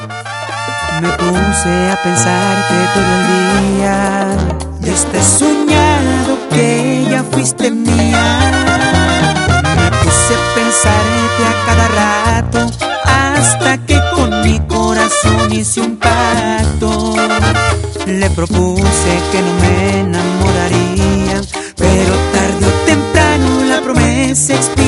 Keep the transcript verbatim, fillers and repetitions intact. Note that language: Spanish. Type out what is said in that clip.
Me puse a pensarte todo el día, desde soñado que ya fuiste mía. Me puse a pensarte a cada rato, hasta que con mi corazón hice un pacto. Le propuse que no me enamoraría, pero tarde o temprano la promesa expiró.